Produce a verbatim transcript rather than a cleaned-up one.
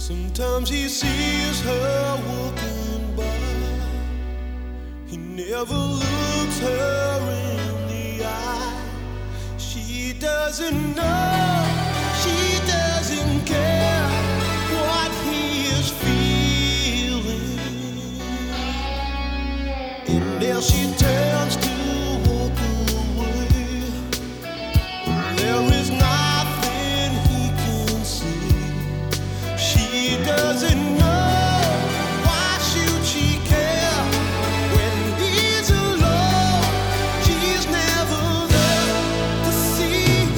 Sometimes he sees her walking by. He never looks her in the eye. She doesn't know, she doesn't care what he is feeling. And as she turns to walk away, there is no